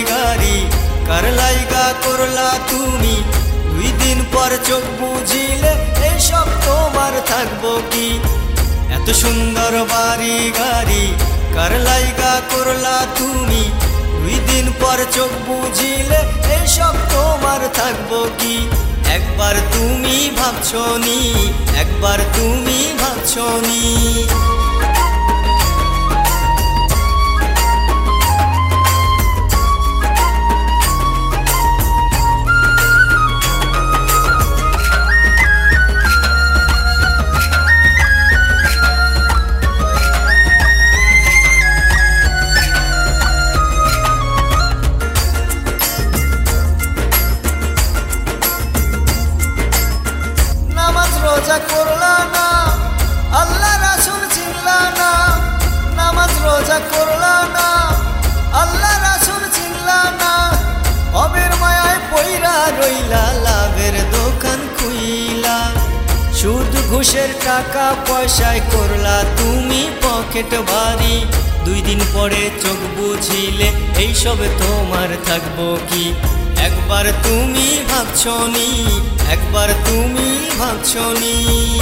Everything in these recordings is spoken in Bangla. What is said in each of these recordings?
গাড়ি কার লাইগা করলা তুমি? 2 দিন পর চোখ বুঝিলে এইসব তোমার থাকবো কি? এত সুন্দর বাড়ি গাড়ি কার লাইগা করলা তুমি? 2 দিন পর চোখ বুঝিলে এইসব তোমার থাকবো কি? একবার তুমি ভাবছনি, একবার তুমি ভাবছনি। রোজা করলা না, আল্লাহ রাসূল চিনলা না। নামাজ রোজা করলা না, আল্লাহ রাসূল চিনলা না। অবের মায়ায় পইরা রইলা, লাভের দোকান খুইলা। সুদ ঘুষের টাকা পয়সায় করলা তুমি পকেট ভারী। 2 দিন পরে চোখ বুঝিলে এইসব তোমার থাকবো কি? একবার তুমি ভাবছনি, একবার তুমি ভাবছনি।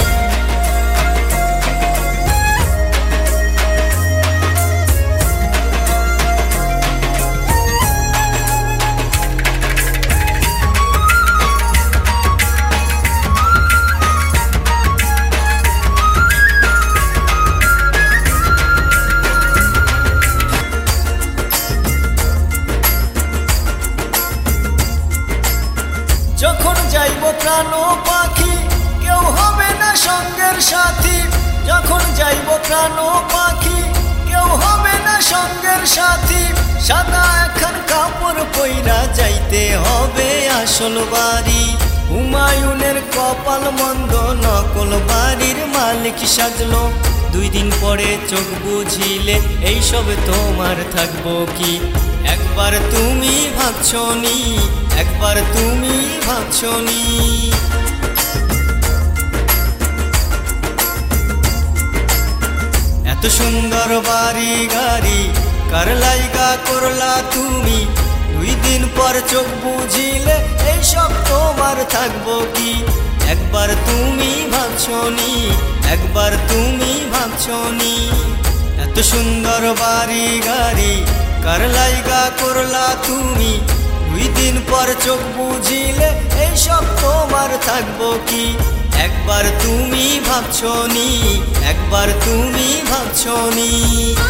যখন যাইব প্রাণ পাখি কেউ হবে না সঙ্গের সাথী। যখন যাইব প্রাণ পাখি কেউ হবে না সঙ্গের সাথী। সাদা একখান কাপড় পইরা যাইতে হবে আসল বাড়ি। হুমায়ুনের কপাল মন্দ, নকল বাড়ির মালিক সাজলো। 2 দিন পরে চোখ বুঝিলে এইসব তোমার থাকবো কি? একবার তুমি ভাবছনি, একবার তুমি ভাবছনি। এত সুন্দর বাড়ি গাড়ি কার লাইগা করলা তুমি? 2 দিন পর চোখ বুঝিলে এইসব তোমার থাকবো কি? একবার তুমি ভাবছনি, একবার তুমি ভাবছনি। এত সুন্দর বাড়ি গাড়ি কার লাইগা করলা তুমি? 2 দিন পর চোখ বুঝিলে এইসব তোমার থাকবো কি? একবার তুমি ভাবছনি, একবার তুমি ভাবছনি।